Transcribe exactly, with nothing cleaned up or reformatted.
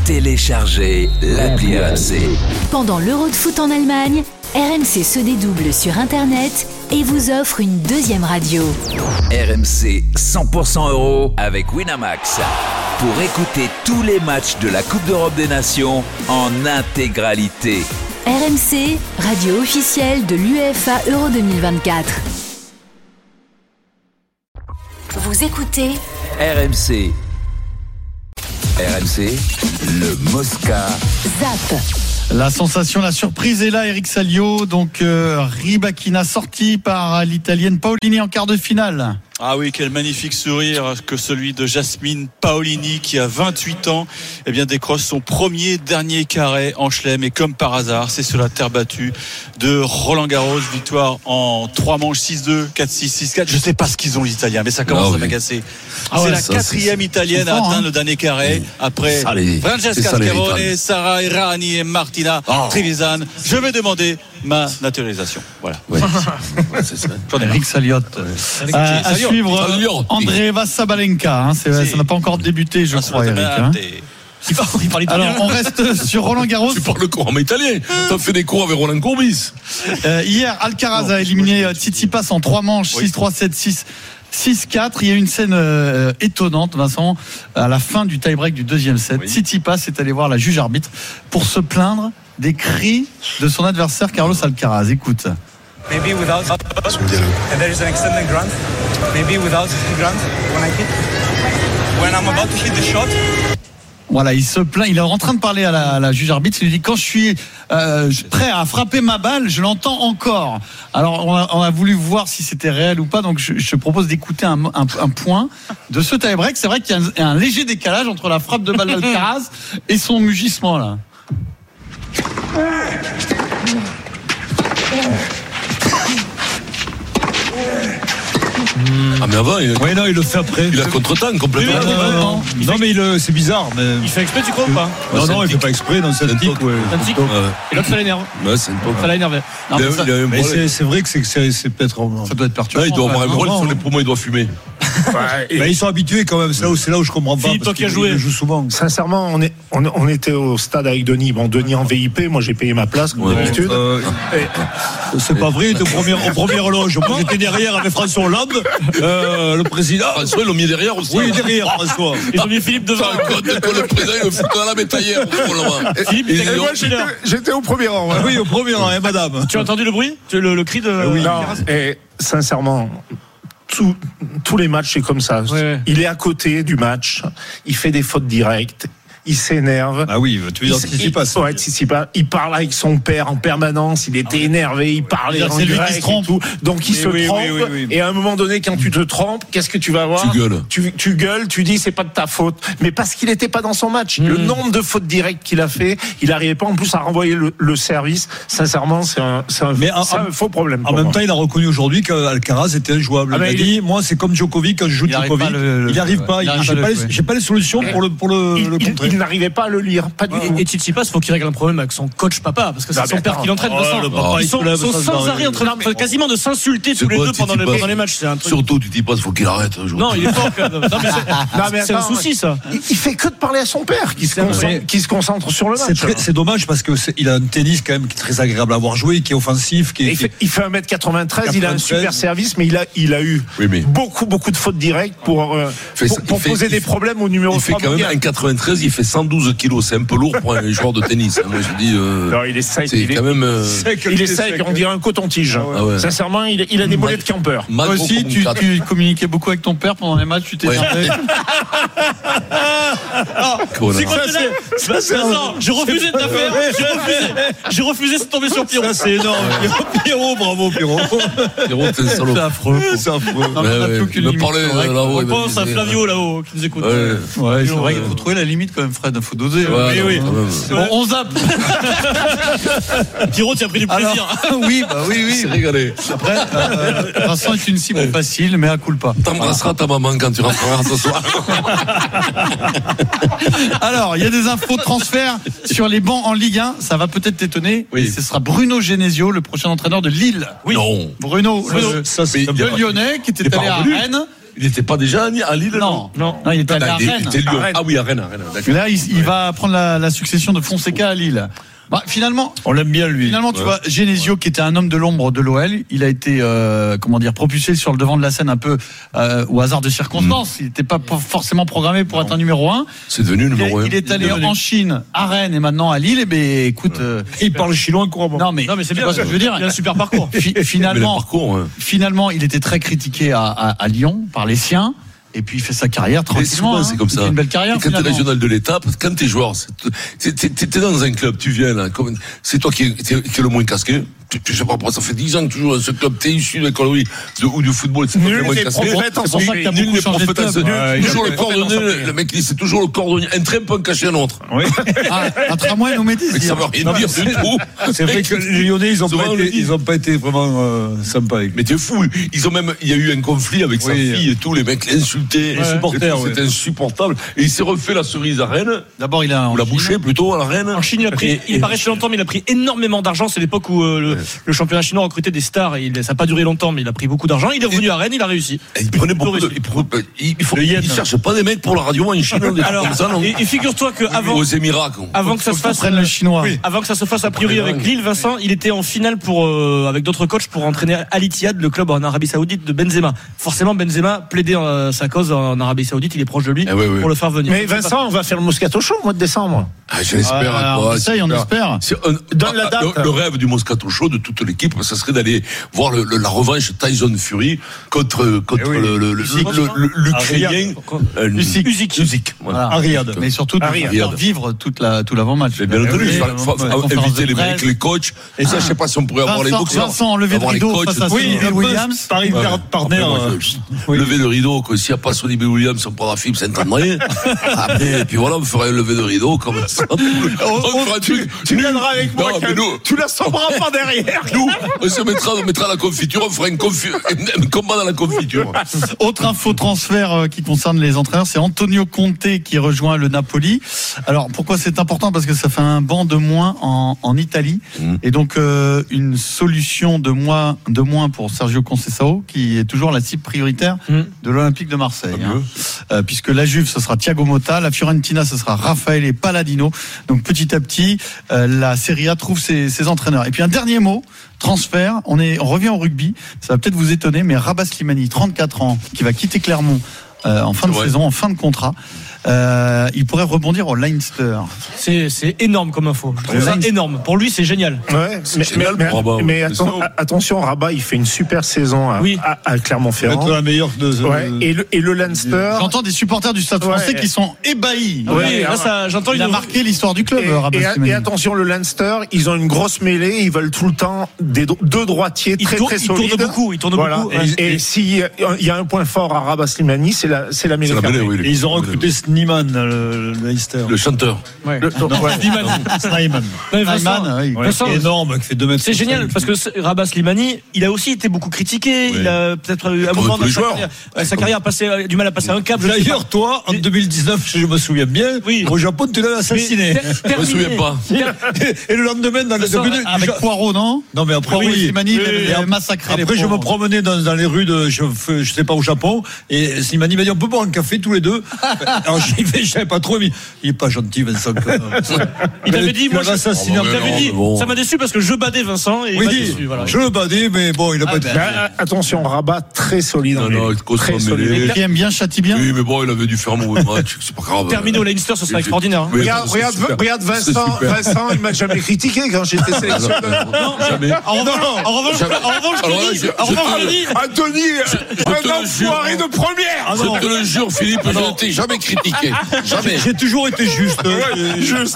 Téléchargez l'appli R M C. Pendant l'Euro de foot en Allemagne, R M C se dédouble sur Internet et vous offre une deuxième radio. R M C cent pour cent euro avec Winamax. Pour écouter tous les matchs de la Coupe d'Europe des Nations en intégralité. R M C, radio officielle de l'UEFA Euro deux mille vingt-quatre. Vous écoutez R M C. R M C, le Mosca. Zap. La sensation, la surprise est là, Eric Salio. Donc, euh, Rybakina sorti par l'Italienne Paolini en quart de finale. Ah oui, quel magnifique sourire que celui de Jasmine Paolini qui a vingt-huit ans, eh bien décroche son premier dernier carré en chelem et comme par hasard, c'est sur la terre battue de Roland Garros, victoire en trois manches six deux, quatre six, six quatre. Je sais pas ce qu'ils ont les Italiens, mais ça commence ah oui. à m'agacer. Ah ouais, c'est la ça, quatrième c'est... italienne à atteindre hein. le dernier carré oui. après les... Francesca Schiavone, Sara Errani et Martina oh. Trevisan. Je vais demander ma naturalisation. Voilà. Ouais. c'est ça. Eric Salio. Euh, à suivre André Vassabalenka. Hein, c'est, si. Ça n'a pas encore débuté, je ah, crois, Eric. Hein. Il parle, il parle italien. Alors, on reste sur Roland Garros. Tu parles couramment italien. Tu as fait des cours avec Roland Courbis. Euh, hier, Alcaraz non, a éliminé Tsitsipas en trois manches, oui. six trois, sept six. six quatre, il y a eu une scène euh, étonnante, Vincent, à la fin du tie-break du deuxième set. Oui. Tsitsipas est allé voir la juge arbitre pour se plaindre des cris de son adversaire Carlos Alcaraz. Écoute. Maybe without and there is an extended grunt. Maybe without grunt when I hit. When I'm about to hit the shot. Voilà, il se plaint, il est en train de parler à la, à la juge arbitre, il lui dit quand je suis euh, prêt à frapper ma balle, je l'entends encore. Alors on a, on a voulu voir si c'était réel ou pas, donc je, je te propose d'écouter un, un, un point de ce tie-break. C'est vrai qu'il y a un, un léger décalage entre la frappe de balle d'Alcaraz et son mugissement là. Ah mais avant il, ouais, non, il le fait après. Il a contre-temps complètement. Oui, non, non, non, non, non mais il, c'est bizarre. Mais... Il fait exprès, tu crois ou pas? Non, non, non il fait pas exprès. Non, c'est un tic. Ouais. Un tic. Ouais. Et l'autre ça l'énerve. Ouais, c'est une ça l'a énervé. Non, mais ça, mais c'est, c'est vrai que c'est, c'est, c'est peut-être. Ça doit être perturbant. Là, il doit avoir un rôle sur les poumons, il doit fumer. Ouais, et... bah, ils sont habitués quand même. C'est là où, c'est là où je comprends pas. Philippe, toi qui as joué, joue souvent. Sincèrement, on, est, on, on était au stade avec Denis. Bon, Denis en V I P, moi j'ai payé ma place comme ouais, d'habitude. Euh, et... C'est pas vrai. Au premier, au premier loge, moi j'étais derrière avec François Hollande, euh, le président. François, ils l'ont mis derrière aussi. Oui, derrière François. Ils ont mis Philippe devant. Le président, il le fout dans la métaillère. Philippe, il était moi, j'étais, j'étais au premier rang. Ouais. Oui, au premier rang, hein, madame. Tu as entendu le bruit, le, le cri de. Oui. Non, et sincèrement. Tout, tous les matchs, c'est comme ça. Ouais. Il est à côté du match, il fait des fautes directes, il s'énerve. Ah oui, tu veux dire Tsitsipas. Ouais, Tsitsipas. Il parle avec son père en permanence, il était énervé, il parlait en c'est lui qui se trompe. Tout. Donc il oui, se oui, trompe. Oui, oui, oui. Et à un moment donné, quand tu te trompes, qu'est-ce que tu vas avoir? Tu gueules. Tu, tu gueules, tu dis c'est pas de ta faute. Mais parce qu'il n'était pas dans son match. Mmh. Le nombre de fautes directes qu'il a fait, il n'arrivait pas en plus à renvoyer le, le service. Sincèrement, c'est un, c'est un, mais c'est en, un faux problème. En même moi. temps, il a reconnu aujourd'hui qu'Alcaraz était injouable. Ah, il a il dit, est... moi, c'est comme Djokovic quand je joue Djokovic. Il n'arrive pas. J'ai pas les solutions pour le contrer. Il n'arrivait pas à le lire. Pas du et, tout. Et Tsitsipas, il faut qu'il règle un problème avec son coach papa, parce que c'est ah, son père qui l'entraîne. Oh, Vincent. Oh, ils sont, lève, sont sans arrêt en train de, quasiment de s'insulter tous les deux pendant, le, pendant les matchs. C'est un truc. Surtout, tu dis pas, il faut qu'il arrête. Non, il est fort quand même. Non, mais c'est, non, mais c'est attends, un souci, ça. Il, il fait que de parler à son père, qui se, concentre, qui se concentre sur le match. C'est, très, c'est dommage parce qu'il a un tennis quand même qui est très agréable à avoir joué, qui est offensif. Qui est, il, fait, il fait un mètre quatre-vingt-treize, il a un super service, mais il a, il a eu oui, mais... beaucoup, beaucoup de fautes directes pour, euh, fait, pour, pour fait, poser des problèmes au numéro trois. Il fait quand même un quatre-vingt-treize, il fait cent douze kilos. C'est un peu lourd pour un joueur de tennis. Moi, je dis. Euh, non, il est sec. C'est il est quand même. Euh... Sec, il est sec. On dirait un coton-tige. Ah ouais. Sincèrement, il, il a des mollets de campeur. Toi aussi, tu, tu communiquais beaucoup avec ton père pendant les matchs. Tu t'es ouais. énervé. Ah, c'est quoi ça, c'est non, j'ai refusé de t'affaire. J'ai refusé. J'ai refusé de tomber sur Pierrot. Ça, c'est énorme. Pierrot, bravo, Pierrot. Pierrot, c'est un salaud. C'est affreux. C'est affreux. Non, mais on a plus aucune limite. On pense à Flavio là-haut qui nous écoute. Ouais, c'est vrai qu'il faut trouver la limite quand même, Fred. Il faut doser. Oui, oui. Bon, on zappe. Pierrot, tu as pris du plaisir. Alors, oui, bah oui, oui. C'est régalé. Après, euh, Vincent est une cible facile, mais à coup pas. T'embrasseras ta maman quand tu rentreras ce soir. Alors, il y a des infos de transfert sur les bancs en Ligue un. Ça va peut-être t'étonner. Oui. Ce sera Bruno Genesio, le prochain entraîneur de Lille. Oui. Non. Bruno, Bruno. Le, ça, c'est le Lyonnais qui était allé à Rennes. Il n'était pas déjà à Lille? Non, non, non, il était à il Rennes. était Lyon. Ah oui, à Rennes, à Rennes. Là, il, il va prendre la, la succession de Fonseca à Lille. Bah, finalement, on l'aime bien lui. Finalement, tu ouais. vois, Genesio, qui était un homme de l'ombre de l'O L, il a été, euh, comment dire, propulsé sur le devant de la scène un peu euh, au hasard de circonstances. Mmh. Il n'était pas forcément programmé pour non. être un numéro un. C'est devenu numéro un. Il est allé en Chine, à Rennes et maintenant à Lille. Et ben, écoute, euh, il parle chinois couramment. Non mais, non mais c'est bien. Ce que je veux dire. Il a un super parcours. Fi- finalement, parcours, ouais. finalement, il était très critiqué à, à, à Lyon par les siens. Et puis il fait sa carrière tranquillement. Souvent, c'est comme hein. ça. Il fait une belle carrière. Et quand t'es régional de l'État, parce que quand t'es joueur, c'est, t'es, t'es, t'es dans un club, tu viens là, comme, c'est toi qui es, qui est le moins casqué. Tu, tu sais pas pourquoi ça fait dix ans que tu joues dans ce club, t'es issu de l'école de, ou du football, c'est pas le moins casqué. C'est pour ça que t'as nul beaucoup n'est changé de prophète. club. Ouais, toujours le cordonnier, le mec dit c'est toujours le cordonnier. Un train peut en cacher un autre. Oui. Ah, un tramway nous met des ça veut rien dire du tout. C'est vrai que les Lyonnais, ils ont pas été, ils ont pas été vraiment euh, sympas avec. Mais t'es fou. Ils ont même, il y a eu un conflit avec sa fille et tout. Les mecs l'insultaient. Les supporters, c'était insupportable. Et il s'est refait la cerise à Rennes. D'abord, il a ou la bouchée plutôt à la Rennes. En Chine, il a pris, il paraît chez longtemps, mais il a pris énormément d'argent. C'est l'époque où euh, le, ouais. le championnat chinois recrutait des stars. Et il, ça n'a pas duré longtemps, mais il a pris beaucoup d'argent. Il est revenu et, à Rennes, il a réussi. Il prenait beaucoup de, il, il, il, faut, il ne cherche pas des mecs pour la radio en Chine. Alors, ça, non. Et, et figure-toi que avant, aux Émirats, avant que ça se fasse, le chinois. Oui. Avant que ça se fasse a priori avec Lille, Vincent, il était en finale pour euh, avec d'autres coachs pour entraîner Al Ittihad, le club en Arabie Saoudite de Benzema. Forcément, Benzema plaidait euh, sa cause en Arabie Saoudite. Il est proche de lui eh oui, oui. pour le faire venir. Mais Vincent, on va faire le Moscato Show au mois de décembre. Ah, je l'espère. Ah, quoi, on essaye, on espère. Un, Donne la date. Le, le rêve du Moscato Show de toute l'équipe, ça serait d'aller voir le, le, la revanche Tyson Fury contre contre eh oui. le, le, le, le, l'Ukrainien Usyk. Usyk. Voilà. Ariad. Mais surtout de faire vivre toute la tout l'avant-match. Bien entendu, il faut inviter les mecs, les coachs. Et ça, je sais pas si on pourrait avoir les boxeurs. Vincent, lever de rideau face à Sonny Williams. Paris Partner. Lever de rideau, s'il n'y a pas Sonny Williams, on prendra Philippe Saint-André. Après, et puis voilà, on ferait un lever de rideau comme ça. Tu viendras avec moi, tu la sauveras pas derrière. Nous, on se mettra, on mettra la confiture, on fera un combat dans la confiture. Autre info transfert qui concerne les entraîneurs, c'est Antonio Conte qui rejoint le Napoli. Alors pourquoi c'est important? Parce que ça fait un banc de moins en, en Italie mmh. et donc euh, une solution de moins de moins pour Sergio Conceição qui est toujours la cible prioritaire mmh. de l'Olympique de Marseille. Hein. Euh, puisque la Juve ce sera Thiago Motta, la Fiorentina ce sera Raffaele Palladino. Donc petit à petit euh, la Serie A trouve ses, ses entraîneurs. Et puis un dernier mot. Transfert, on, est, on revient au rugby, ça va peut-être vous étonner, mais Rabah Slimani, trente-quatre ans, qui va quitter Clermont euh, en fin de ouais. saison, en fin de contrat, euh, il pourrait rebondir au Leinster. C'est, c'est énorme comme info. Je trouve ça énorme. Pour lui, c'est génial. Ouais, c'est mais, génial mais, pour Rabat. Mais, mais atten- attention, Rabat, il fait une super saison à, oui. à, à Clermont-Ferrand. La meilleure de. Ouais. Et le, et le Leinster. J'entends des supporters du Stade Français ouais. qui sont ébahis. Oui, ouais, là, ça, j'entends. Il a marqué l'histoire du club. Et, Rabat et, et attention, le Leinster, ils ont une grosse mêlée. Ils veulent tout le temps des deux droitiers très tourne, très solides. Ils tournent beaucoup. Ils tournent voilà. beaucoup. Et, et, et s'il y a un point fort à Rabat Slimani, c'est la, c'est la mêlée. Oui, et ils ont recruté Snyman, le, le Leicester. Le chanteur. Ouais. Le, non, ouais. Snyman. Snyman. Snyman, oui. Ouais, c'est énorme, qui fait deux mètres. C'est génial, parce que Rabat Slimani, il a aussi été beaucoup critiqué. Oui. Il a peut-être eu un moment dans sa carrière, sa carrière a passé, du mal à passer un cap. D'ailleurs, toi, en deux mille dix-neuf, je me souviens bien, oui. au Japon, tu l'as assassiné. Je me souviens pas. Et le lendemain, dans les avec, avec Poirot, non? Non, mais après, oui. Slimani, il a massacré. Après, je me promenais dans, dans les rues de, je, je sais pas, au Japon, et Slimani m'a dit, on peut boire un café tous les deux. Alors, j'y vais, je savais pas trop, mais il est pas gentil, Vincent. Il t'avait dit, moi, assassiné. Il t'avait dit, ça m'a déçu parce que je badais Vincent, et oui, il déçu, voilà. Je le badais, mais bon, il a ah pas ben, été. Attention, Rabat, très solide. Non, non, très solide. Qui aime bien, châtie bien. Oui, mais bon, il avait dû faire un mauvais match, c'est pas grave. Terminé au Leinster, ce sera extraordinaire. Regarde, regarde Vincent, Vincent, il m'a jamais critiqué quand j'étais sélectionné. Non, jamais. En revanche, en revanche, en revanche, je dis, Anthony, un enfoiré de première. Je te le jure, Philippe, je ne t'ai jamais critiqué. Jamais. J'ai toujours été juste. Juste.